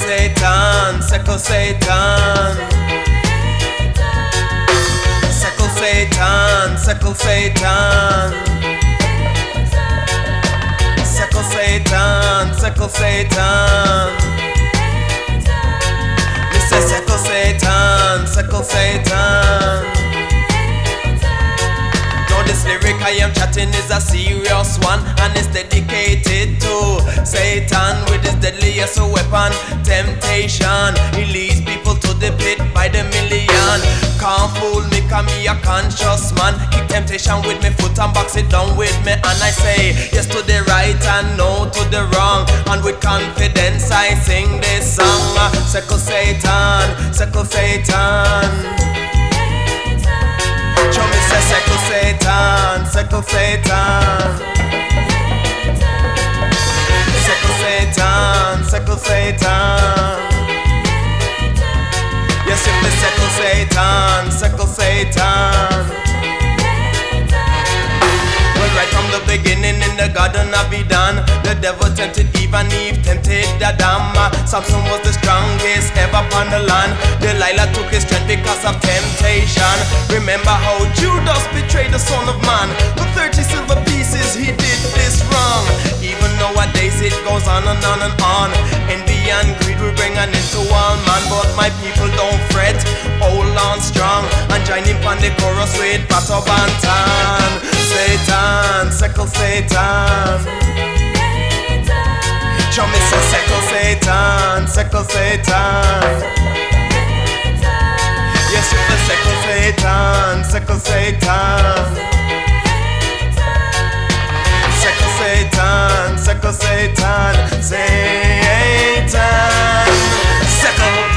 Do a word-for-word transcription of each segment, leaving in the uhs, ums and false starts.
Satan, Seco Satan, Seco Satan, Seco Satan, Seco Satan, Seco Satan, Mister Seco Satan, Seco Satan. Now this lyric I am chatting is a serious one, and it's dedicated to Satan with his deadliest weapon, temptation. He leads people to the pit by the million. Can't fool me, cause me a conscious man. Kick temptation with me foot and box it down with me, and I say yes to the right and no to the wrong. And with confidence I sing this song. Seco Satan, Seco Satan. Show me say Seco Satan, Seco Satan, Seco Satan, Seco Satan. Yes, if the Seco Satan, Seco Satan. Well, right from the beginning in the Garden of Eden, the devil tempted Eve and Eve tempted Adam. Samson was the strongest ever upon the land. Delilah took his strength because of temptation. Remember how Judas betrayed the Son of Man. For thirty silver pieces he did this wrong. Even nowadays it goes on and on and on. Envy and greed will bring an end to all man. But my people don't fret, hold on strong, and join in on the chorus with Pato Bantan. Satan, Seco Satan. Show me say Seco Satan, Seco Satan. Yes, you're the Seco Satan, Seco Satan. Seco Satan, Seco Satan, Satan, Seco.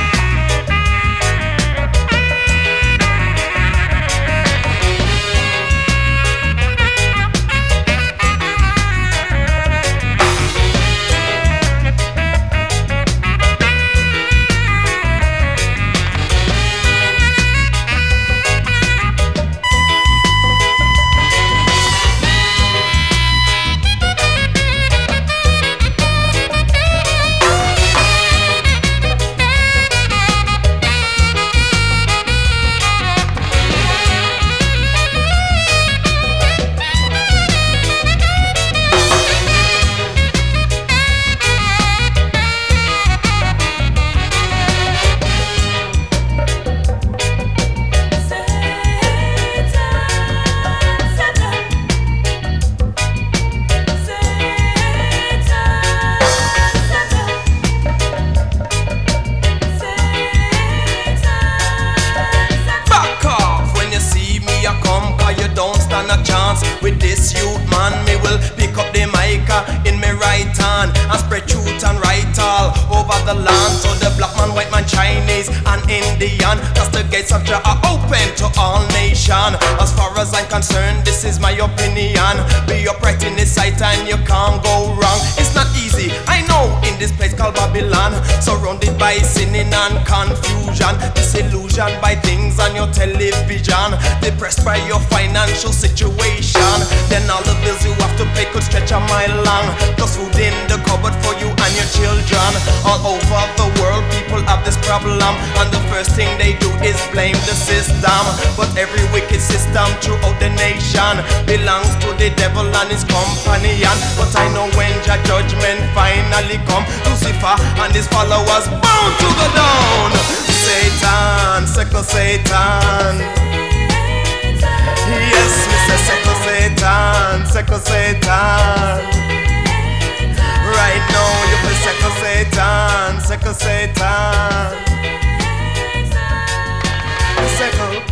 With this youth man, me will pick up the mic in me right hand and spread truth and right all over the land. So the black man, white man, Chinese and Indian, cause the gates of Jah are open to all nation. As far as I'm concerned, this is my opinion. Be upright in this sight and you can't go wrong. It's not easy, I know, in this place called Babylon, surrounded by sinning and confusion, disillusioned by things on your television, depressed by your financial situation. Then all the bills you have to pay could stretch a mile long, plus food in the cupboard for you and your children. All over the world people have this problem, and the first thing they do is blame the system. But every wicked system throughout the nation belongs to the devil and his companion. But I know when your judgment finally come, Lucifer and his followers bound to go down. Satan, Seco Satan. Yes, Mister Seco Satan, Seco Satan. Right now you play Seco Satan, Seco Satan. Seco.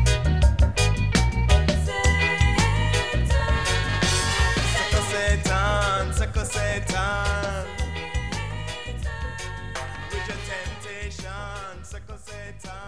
Seco Satan, Seco Satan. With your temptation, Seco Satan.